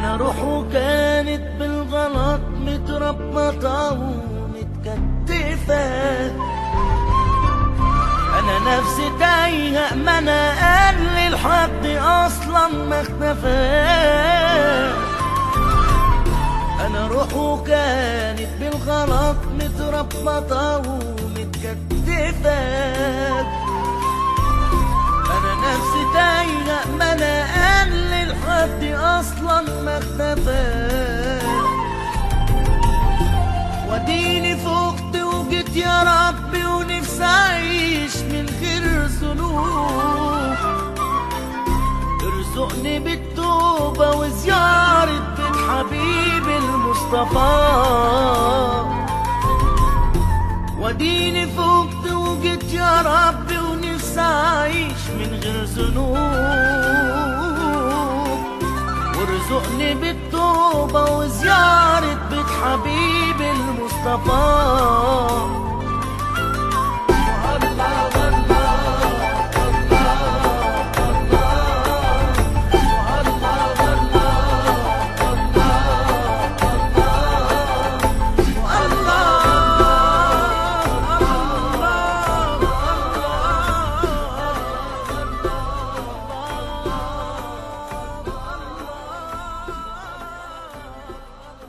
انا روحه كانت بالغلط متربطة ومتكتفة، انا نفسي تايهة ما انا قال لحد اصلا ما اختفى. انا روحه كانت بالغلط متربطة ومتكتفة، انا نفسي تايهة ما انا قال لحد اصلا ما اختفى. وديني فقت وجيت يا ربي ونفسي اعيش من غير ذنوب، ارزقني بالتوبة وزيارة بيت حبيبي المصطفى. وديني فقت وجيت يا ربي ونفسي اعيش من غير ذنوب، وارزقني بالتوبة وزيارة بيت حبيبي المصطفى.